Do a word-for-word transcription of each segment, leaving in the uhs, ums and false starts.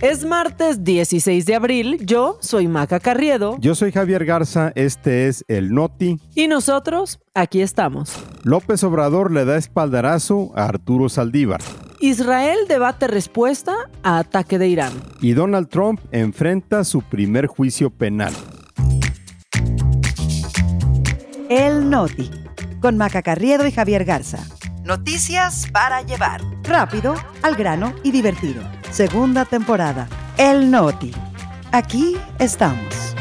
Es martes dieciséis de abril, yo soy Maca Carriedo. Yo soy Javier Garza, este es el Noti. Y nosotros, aquí estamos. López Obrador le da espaldarazo a Arturo Saldívar. Israel debate respuesta a ataque de Irán. Y Donald Trump enfrenta su primer juicio penal. El Noti, con Maca Carriedo y Javier Garza. Noticias para llevar. Rápido, al grano y divertido. Segunda temporada. El Noti. Aquí estamos.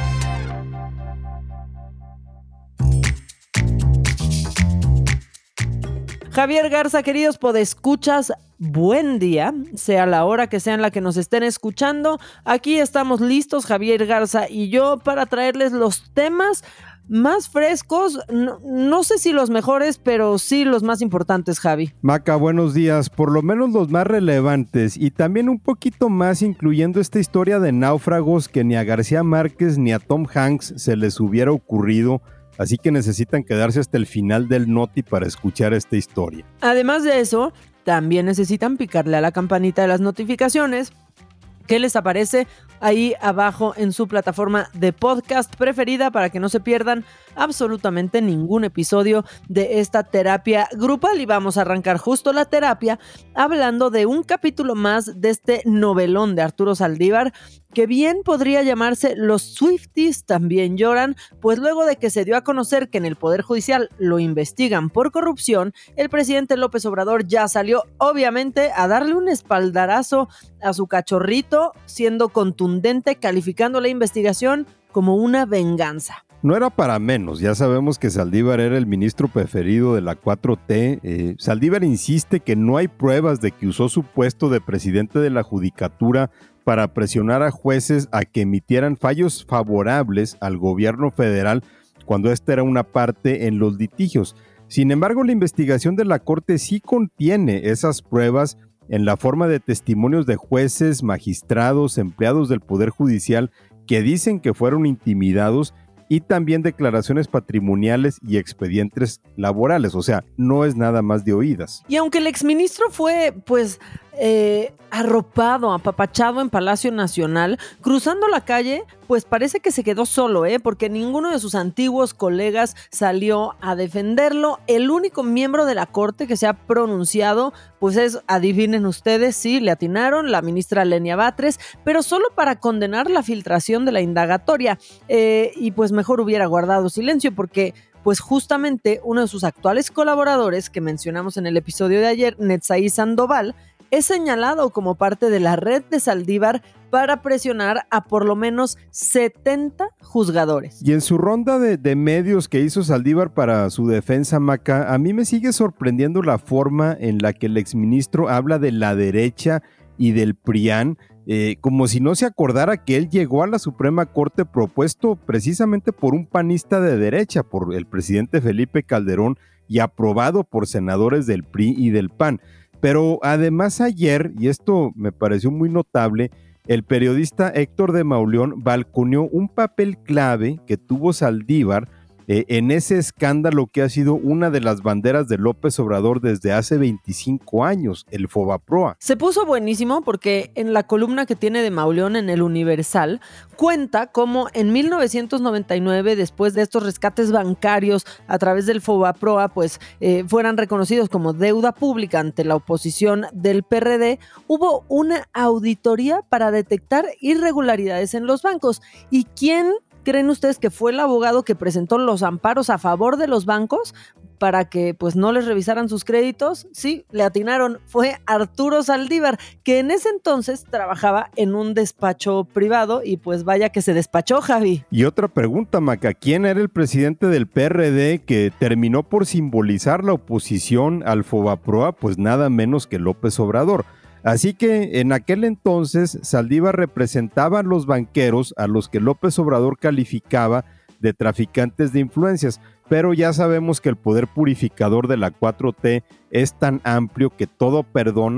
Javier Garza, queridos podescuchas, buen día, sea la hora que sea en la que nos estén escuchando. Aquí estamos listos, Javier Garza y yo, para traerles los temas más frescos, no, no sé si los mejores, pero sí los más importantes, Javi. Maca, buenos días, por lo menos los más relevantes y también un poquito más, incluyendo esta historia de náufragos que ni a García Márquez ni a Tom Hanks se les hubiera ocurrido. Así que necesitan quedarse hasta el final del Noti para escuchar esta historia. Además de eso, también necesitan picarle a la campanita de las notificaciones que les aparece ahí abajo en su plataforma de podcast preferida para que no se pierdan absolutamente ningún episodio de esta terapia grupal. Y vamos a arrancar justo la terapia hablando de un capítulo más de este novelón de Arturo Saldívar, que bien podría llamarse Los Swifties también lloran, pues luego de que se dio a conocer que en el Poder Judicial lo investigan por corrupción, el presidente López Obrador ya salió obviamente a darle un espaldarazo a su cachorrito, siendo contundente, calificando la investigación como una venganza. No era para menos, ya sabemos que Saldívar era el ministro preferido de la cuatro T. Eh, Saldívar insiste que no hay pruebas de que usó su puesto de presidente de la Judicatura para presionar a jueces a que emitieran fallos favorables al gobierno federal cuando esta era una parte en los litigios. Sin embargo, la investigación de la Corte sí contiene esas pruebas en la forma de testimonios de jueces, magistrados, empleados del Poder Judicial que dicen que fueron intimidados, y también declaraciones patrimoniales y expedientes laborales, o sea, no es nada más de oídas. Y aunque el exministro fue, pues, eh, arropado, apapachado en Palacio Nacional, cruzando la calle, pues parece que se quedó solo, ¿eh? Porque ninguno de sus antiguos colegas salió a defenderlo. El único miembro de la Corte que se ha pronunciado, pues es, adivinen ustedes, sí, le atinaron, la ministra Lenia Batres, pero solo para condenar la filtración de la indagatoria. Eh, y pues mejor hubiera guardado silencio porque pues justamente uno de sus actuales colaboradores que mencionamos en el episodio de ayer, Netzaí Sandoval, es señalado como parte de la red de Saldívar para presionar a por lo menos setenta juzgadores. Y en su ronda de, de medios que hizo Saldívar para su defensa, Maca, a mí me sigue sorprendiendo la forma en la que el exministro habla de la derecha y del PRIAN, eh, como si no se acordara que él llegó a la Suprema Corte propuesto precisamente por un panista de derecha, por el presidente Felipe Calderón, y aprobado por senadores del P R I y del P A N. Pero además ayer, y esto me pareció muy notable, el periodista Héctor de Mauleón balconeó un papel clave que tuvo Saldívar eh, en ese escándalo que ha sido una de las banderas de López Obrador desde hace veinticinco años, el Fobaproa. Se puso buenísimo porque en la columna que tiene de Mauleón en el Universal, cuenta cómo en mil novecientos noventa y nueve, después de estos rescates bancarios a través del Fobaproa, pues eh, fueran reconocidos como deuda pública ante la oposición del P R D, hubo una auditoría para detectar irregularidades en los bancos. ¿Y quién creen ustedes que fue el abogado que presentó los amparos a favor de los bancos para que pues no les revisaran sus créditos? Sí, le atinaron, fue Arturo Saldívar, que en ese entonces trabajaba en un despacho privado y pues vaya que se despachó, Javi. Y otra pregunta, Maca, ¿quién era el presidente del P R D que terminó por simbolizar la oposición al Fobaproa? Pues nada menos que López Obrador. Así que en aquel entonces Saldívar representaba a los banqueros a los que López Obrador calificaba de traficantes de influencias, pero ya sabemos que el poder purificador de la cuatro T es tan amplio que todo perdona,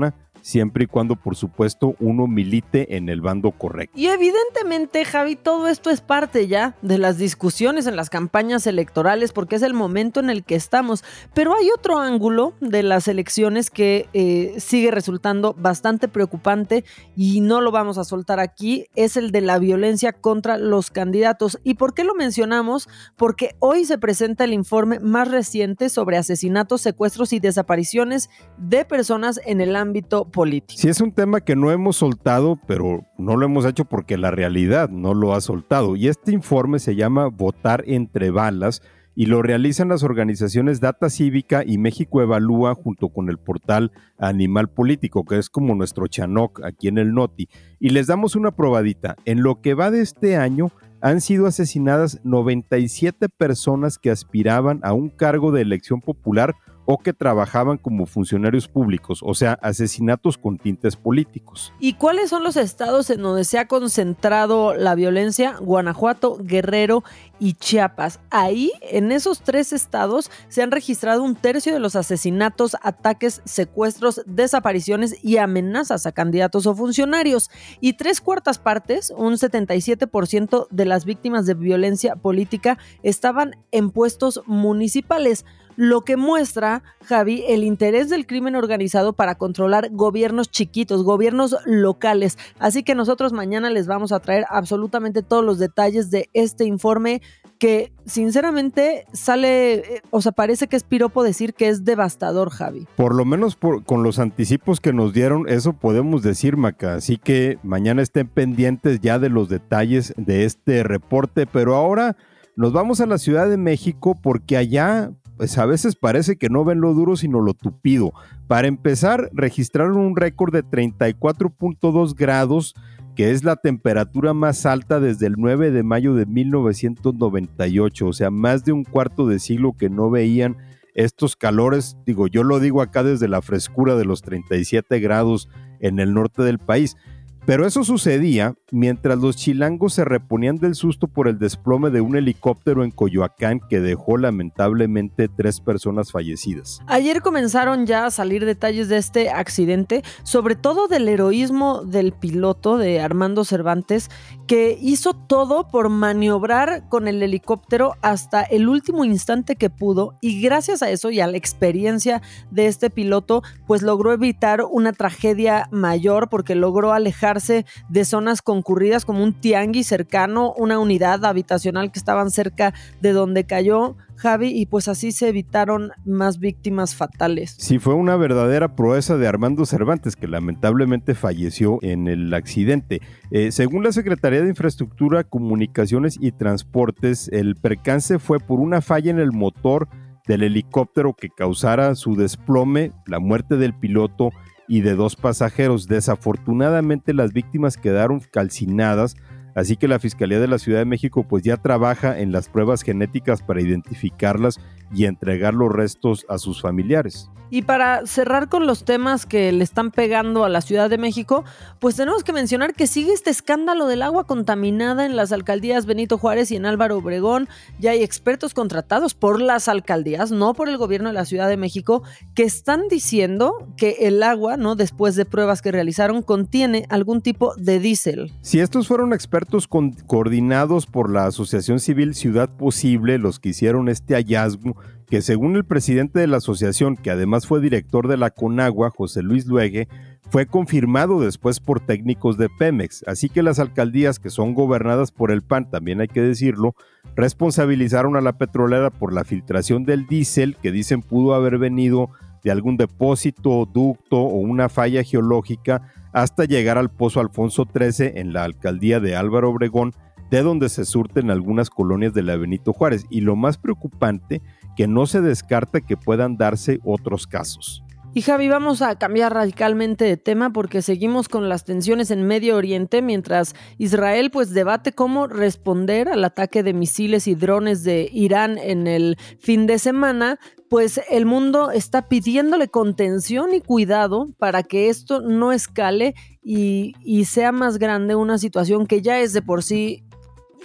siempre y cuando, por supuesto, uno milite en el bando correcto. Y evidentemente, Javi, todo esto es parte ya de las discusiones en las campañas electorales, porque es el momento en el que estamos. Pero hay otro ángulo de las elecciones que eh, sigue resultando bastante preocupante y no lo vamos a soltar aquí, es el de la violencia contra los candidatos. ¿Y por qué lo mencionamos? Porque hoy se presenta el informe más reciente sobre asesinatos, secuestros y desapariciones de personas en el ámbito político. Sí, es un tema que no hemos soltado, pero no lo hemos hecho porque la realidad no lo ha soltado. Y este informe se llama Votar entre balas y lo realizan las organizaciones Data Cívica y México Evalúa junto con el portal Animal Político, que es como nuestro Chanoc aquí en el Noti. Y les damos una probadita. En lo que va de este año, han sido asesinadas noventa y siete personas que aspiraban a un cargo de elección popular o que trabajaban como funcionarios públicos, o sea, asesinatos con tintes políticos. ¿Y cuáles son los estados en donde se ha concentrado la violencia? Guanajuato, Guerrero y Chiapas. Ahí, en esos tres estados, se han registrado un tercio de los asesinatos, ataques, secuestros, desapariciones y amenazas a candidatos o funcionarios. Y tres cuartas partes, un setenta y siete por ciento de las víctimas de violencia política estaban en puestos municipales. Lo que muestra, Javi, el interés del crimen organizado para controlar gobiernos chiquitos, gobiernos locales. Así que nosotros mañana les vamos a traer absolutamente todos los detalles de este informe que, sinceramente, sale, o sea, parece que es piropo decir que es devastador, Javi. Por lo menos por, con los anticipos que nos dieron, eso podemos decir, Maca. Así que mañana estén pendientes ya de los detalles de este reporte. Pero ahora nos vamos a la Ciudad de México porque allá, pues a veces parece que no ven lo duro sino lo tupido. Para empezar, registraron un récord de treinta y cuatro punto dos grados, que es la temperatura más alta desde el nueve de mayo de mil novecientos noventa y ocho, o sea, más de un cuarto de siglo que no veían estos calores. Digo, yo lo digo acá desde la frescura de los treinta y siete grados en el norte del país. Pero eso sucedía mientras los chilangos se reponían del susto por el desplome de un helicóptero en Coyoacán que dejó lamentablemente tres personas fallecidas. Ayer comenzaron ya a salir detalles de este accidente, sobre todo del heroísmo del piloto de Armando Cervantes, que hizo todo por maniobrar con el helicóptero hasta el último instante que pudo, y gracias a eso y a la experiencia de este piloto, pues logró evitar una tragedia mayor, porque logró alejar de zonas concurridas como un tianguis cercano, una unidad habitacional que estaban cerca de donde cayó, Javi, y pues así se evitaron más víctimas fatales. Sí, fue una verdadera proeza de Armando Cervantes, que lamentablemente falleció en el accidente. Eh, según la Secretaría de Infraestructura, Comunicaciones y Transportes, el percance fue por una falla en el motor del helicóptero que causara su desplome, la muerte del piloto y de dos pasajeros. Desafortunadamente las víctimas quedaron calcinadas, así que la Fiscalía de la Ciudad de México pues ya trabaja en las pruebas genéticas para identificarlas y entregar los restos a sus familiares. Y para cerrar con los temas que le están pegando a la Ciudad de México, pues tenemos que mencionar que sigue este escándalo del agua contaminada en las alcaldías Benito Juárez y en Álvaro Obregón. Ya hay expertos contratados por las alcaldías, no por el gobierno de la Ciudad de México, que están diciendo que el agua, ¿no?, después de pruebas que realizaron, contiene algún tipo de diésel. Si estos fueron expertos con, coordinados por la Asociación Civil Ciudad Posible los que hicieron este hallazgo, que según el presidente de la asociación, que además fue director de la Conagua, José Luis Luege, fue confirmado después por técnicos de Pemex. Así que las alcaldías, que son gobernadas por el P A N, también hay que decirlo, responsabilizaron a la petrolera por la filtración del diésel, que dicen pudo haber venido de algún depósito, ducto o una falla geológica, hasta llegar al Pozo Alfonso trece en la alcaldía de Álvaro Obregón, de donde se surten algunas colonias de la Benito Juárez. Y lo más preocupante, que no se descarta que puedan darse otros casos. Y Javi, vamos a cambiar radicalmente de tema porque seguimos con las tensiones en Medio Oriente, mientras Israel pues debate cómo responder al ataque de misiles y drones de Irán en el fin de semana. Pues el mundo está pidiéndole contención y cuidado para que esto no escale y, y sea más grande una situación que ya es de por sí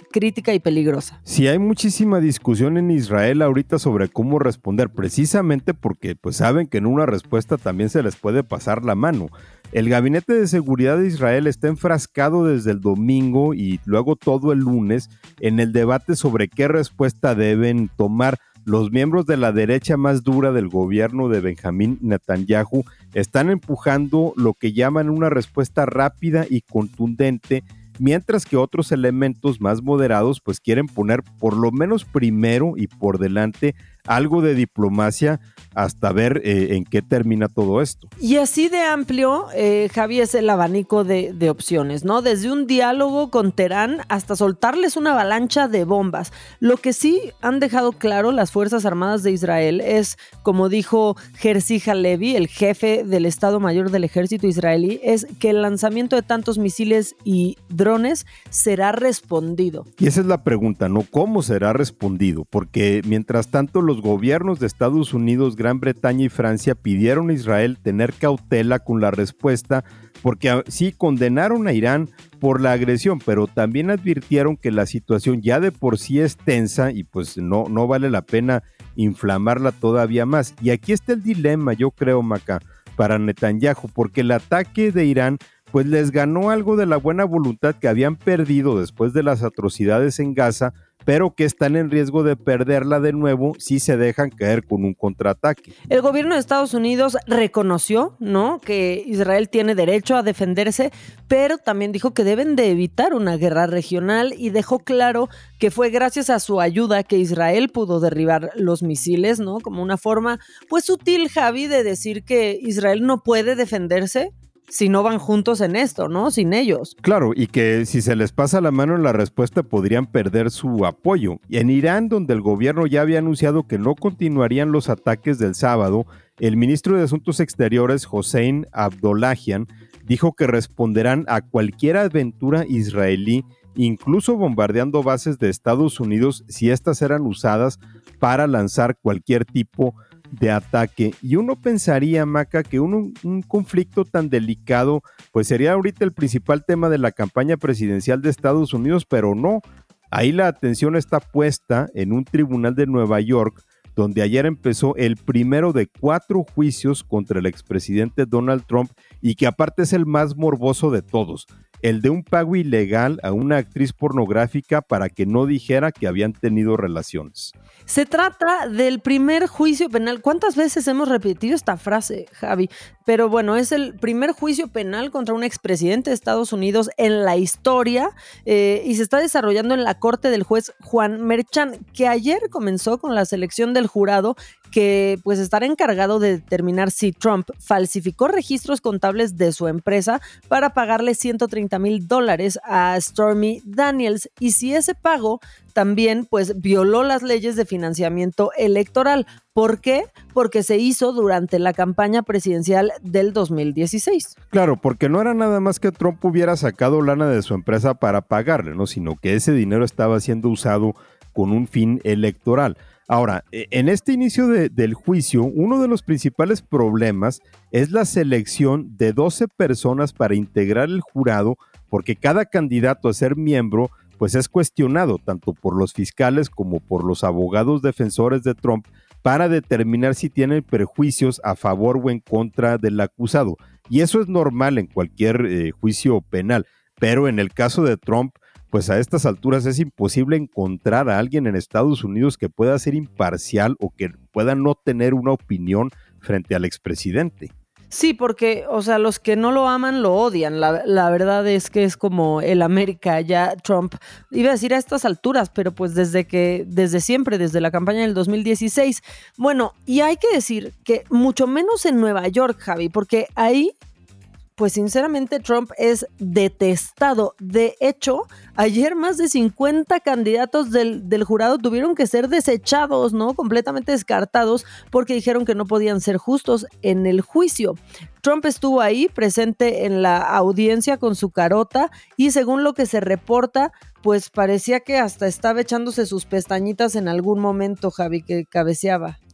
crítica y peligrosa. Sí, hay muchísima discusión en Israel ahorita sobre cómo responder, precisamente porque pues saben que en una respuesta también se les puede pasar la mano. El Gabinete de Seguridad de Israel está enfrascado desde el domingo y luego todo el lunes en el debate sobre qué respuesta deben tomar. Los miembros de la derecha más dura del gobierno de Benjamín Netanyahu están empujando lo que llaman una respuesta rápida y contundente, mientras que otros elementos más moderados pues quieren poner por lo menos primero y por delante algo de diplomacia hasta ver eh, en qué termina todo esto. Y así de amplio, eh, Javi, es el abanico de, de opciones, ¿no? Desde un diálogo con Teherán hasta soltarles una avalancha de bombas. Lo que sí han dejado claro las Fuerzas Armadas de Israel es, como dijo Herzi Halevi, el jefe del Estado Mayor del Ejército israelí, es que el lanzamiento de tantos misiles y drones será respondido. Y esa es la pregunta, ¿no? ¿Cómo será respondido? Porque mientras tanto los gobiernos de Estados Unidos, Gran Bretaña y Francia pidieron a Israel tener cautela con la respuesta porque sí condenaron a Irán por la agresión, pero también advirtieron que la situación ya de por sí es tensa y pues no, no vale la pena inflamarla todavía más. Y aquí está el dilema, yo creo, Maca, para Netanyahu, porque el ataque de Irán pues les ganó algo de la buena voluntad que habían perdido después de las atrocidades en Gaza, pero que están en riesgo de perderla de nuevo si se dejan caer con un contraataque. El gobierno de Estados Unidos reconoció, ¿no?, que Israel tiene derecho a defenderse, pero también dijo que deben de evitar una guerra regional y dejó claro que fue gracias a su ayuda que Israel pudo derribar los misiles, ¿no?, como una forma, pues sutil, Javi, de decir que Israel no puede defenderse si no van juntos en esto, ¿no? Sin ellos. Claro, y que si se les pasa la mano en la respuesta podrían perder su apoyo. Y en Irán, donde el gobierno ya había anunciado que no continuarían los ataques del sábado, el ministro de Asuntos Exteriores, Hossein Abdollahian, dijo que responderán a cualquier aventura israelí, incluso bombardeando bases de Estados Unidos si éstas eran usadas para lanzar cualquier tipo de ataque. Y uno pensaría, Maca, que un, un conflicto tan delicado pues sería ahorita el principal tema de la campaña presidencial de Estados Unidos, pero no. Ahí la atención está puesta en un tribunal de Nueva York, donde ayer empezó el primero de cuatro juicios contra el expresidente Donald Trump y que aparte es el más morboso de todos, el de un pago ilegal a una actriz pornográfica para que no dijera que habían tenido relaciones. Se trata del primer juicio penal. ¿Cuántas veces hemos repetido esta frase, Javi? Pero bueno, es el primer juicio penal contra un expresidente de Estados Unidos en la historia eh, y se está desarrollando en la corte del juez Juan Merchan, que ayer comenzó con la selección del jurado que pues estará encargado de determinar si Trump falsificó registros contables de su empresa para pagarle ciento treinta mil dólares a Stormy Daniels y si ese pago también pues violó las leyes de financiamiento electoral. ¿Por qué? Porque se hizo durante la campaña presidencial del dos mil dieciséis. Claro, porque no era nada más que Trump hubiera sacado lana de su empresa para pagarle, ¿no? Sino que ese dinero estaba siendo usado con un fin electoral. Ahora, en este inicio de, del juicio, uno de los principales problemas es la selección de doce personas para integrar el jurado, porque cada candidato a ser miembro pues es cuestionado tanto por los fiscales como por los abogados defensores de Trump para determinar si tienen prejuicios a favor o en contra del acusado. Y eso es normal en cualquier eh, juicio penal, pero en el caso de Trump, pues a estas alturas es imposible encontrar a alguien en Estados Unidos que pueda ser imparcial o que pueda no tener una opinión frente al expresidente. Sí, porque, o sea, los que no lo aman lo odian. La, la verdad es que es como el América, ya Trump, iba a decir a estas alturas, pero pues desde que, desde siempre, desde la campaña del dos mil dieciséis. Bueno, y hay que decir que mucho menos en Nueva York, Javi, porque ahí pues sinceramente Trump es detestado. De hecho, ayer más de cincuenta candidatos del, del jurado tuvieron que ser desechados, ¿no? Completamente descartados porque dijeron que no podían ser justos en el juicio. Trump estuvo ahí presente en la audiencia con su carota y según lo que se reporta, pues parecía que hasta estaba echándose sus pestañitas en algún momento, Javi, que cabeceaba.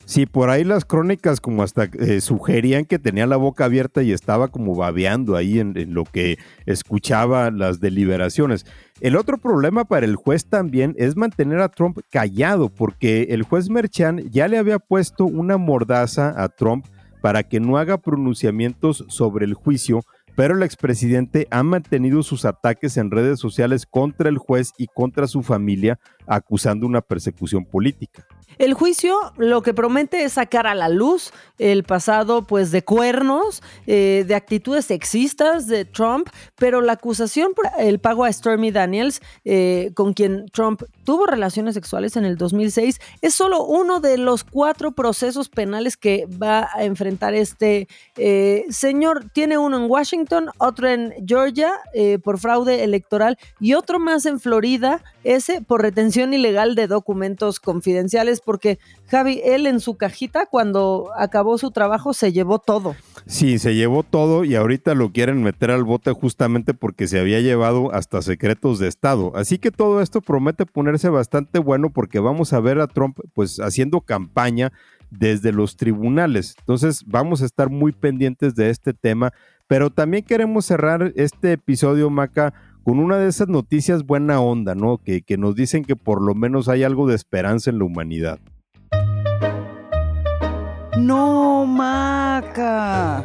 Sí, por ahí las crónicas como hasta eh, sugerían que tenía la boca abierta y estaba como babeando ahí en, en lo que escuchaba las deliberaciones. El otro problema para el juez también es mantener a Trump callado, porque el juez Merchan ya le había puesto una mordaza a Trump para que no haga pronunciamientos sobre el juicio, pero el expresidente ha mantenido sus ataques en redes sociales contra el juez y contra su familia, acusando una persecución política. El juicio lo que promete es sacar a la luz el pasado pues de cuernos, eh, de actitudes sexistas de Trump, pero la acusación por el pago a Stormy Daniels, eh, con quien Trump tuvo relaciones sexuales en el dos mil seis, es solo uno de los cuatro procesos penales que va a enfrentar este eh, señor. Tiene uno en Washington, otro en Georgia eh, por fraude electoral y otro más en Florida, ese por retención ilegal de documentos confidenciales, porque Javi, él en su cajita cuando acabó su trabajo se llevó todo. Sí, se llevó todo y ahorita lo quieren meter al bote justamente porque se había llevado hasta secretos de Estado. Así que todo esto promete ponerse bastante bueno porque vamos a ver a Trump pues haciendo campaña desde los tribunales. Entonces vamos a estar muy pendientes de este tema, pero también queremos cerrar este episodio, Maca, con una de esas noticias buena onda, ¿no? Que, que nos dicen que por lo menos hay algo de esperanza en la humanidad. ¡No, Maca!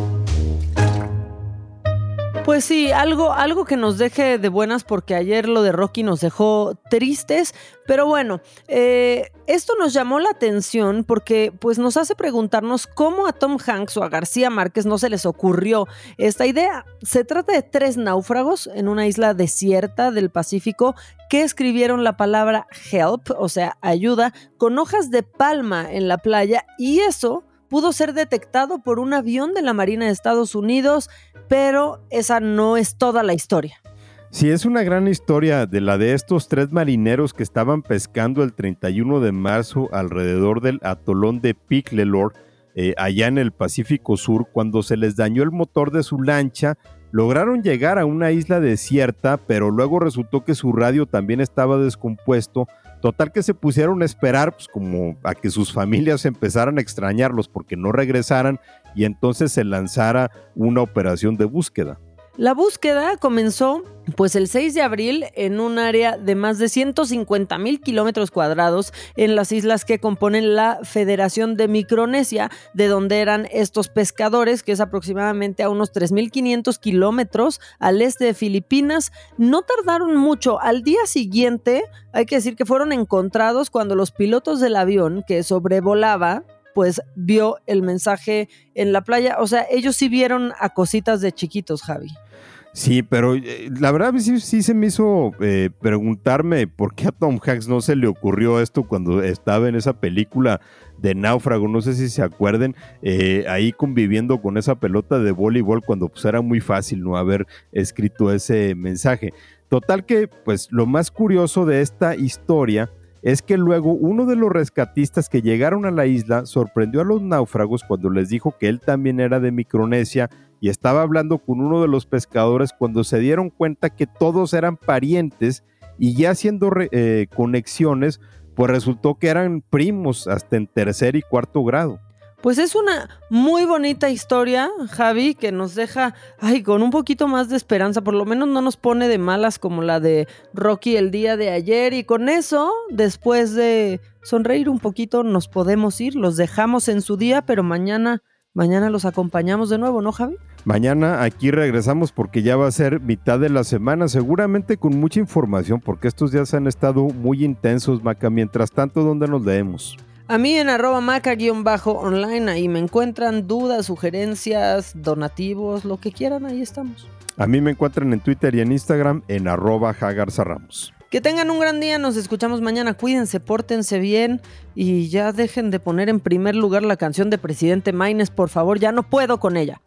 Pues sí, algo, algo que nos deje de buenas, porque ayer lo de Rocky nos dejó tristes, pero bueno, eh, esto nos llamó la atención porque pues nos hace preguntarnos cómo a Tom Hanks o a García Márquez no se les ocurrió esta idea. Se trata de tres náufragos en una isla desierta del Pacífico que escribieron la palabra help, o sea, ayuda, con hojas de palma en la playa, y eso pudo ser detectado por un avión de la Marina de Estados Unidos, pero esa no es toda la historia. Sí, es una gran historia de la de estos tres marineros que estaban pescando el treinta y uno de marzo alrededor del atolón de Picklelore, eh, allá en el Pacífico Sur. Cuando se les dañó el motor de su lancha, lograron llegar a una isla desierta, pero luego resultó que su radio también estaba descompuesto. Total que se pusieron a esperar pues, como a que sus familias empezaran a extrañarlos porque no regresaran, y entonces se lanzara una operación de búsqueda. La búsqueda comenzó pues el seis de abril en un área de más de ciento cincuenta mil kilómetros cuadrados en las islas que componen la Federación de Micronesia, de donde eran estos pescadores, que es aproximadamente a unos tres mil quinientos kilómetros al este de Filipinas. No tardaron mucho. Al día siguiente, hay que decir que fueron encontrados cuando los pilotos del avión que sobrevolaba pues vio el mensaje en la playa. O sea, ellos sí vieron a cositas de chiquitos, Javi. Sí, pero eh, la verdad sí, sí se me hizo eh, preguntarme por qué a Tom Hanks no se le ocurrió esto cuando estaba en esa película de Náufrago. No sé si se acuerden, eh, ahí conviviendo con esa pelota de voleibol cuando pues era muy fácil no haber escrito ese mensaje. Total que pues lo más curioso de esta historia es que luego uno de los rescatistas que llegaron a la isla sorprendió a los náufragos cuando les dijo que él también era de Micronesia y estaba hablando con uno de los pescadores cuando se dieron cuenta que todos eran parientes, y ya haciendo re, eh, conexiones, pues resultó que eran primos hasta en tercer y cuarto grado. Pues es una muy bonita historia, Javi, que nos deja ay, con un poquito más de esperanza. Por lo menos no nos pone de malas como la de Rocky el día de ayer. Y con eso, después de sonreír un poquito, nos podemos ir. Los dejamos en su día, pero mañana, mañana los acompañamos de nuevo, ¿no, Javi? Mañana aquí regresamos porque ya va a ser mitad de la semana, seguramente con mucha información, porque estos días han estado muy intensos, Maca. Mientras tanto, ¿dónde nos leemos? A mí en arroba maca-online, ahí me encuentran dudas, sugerencias, donativos, lo que quieran, ahí estamos. A mí me encuentran en Twitter y en Instagram en arroba jagarzarramos. Que tengan un gran día, nos escuchamos mañana, cuídense, pórtense bien y ya dejen de poner en primer lugar la canción de Presidente Maynes, por favor, ya no puedo con ella.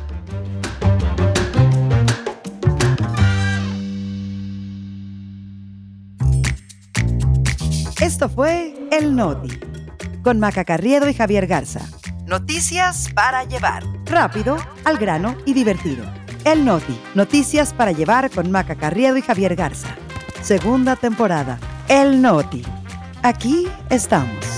Esto fue El Noti, con Maca Carriedo y Javier Garza. Noticias para llevar. Rápido, al grano y divertido. El Noti, noticias para llevar con Maca Carriedo y Javier Garza. Segunda temporada. El Noti. Aquí estamos.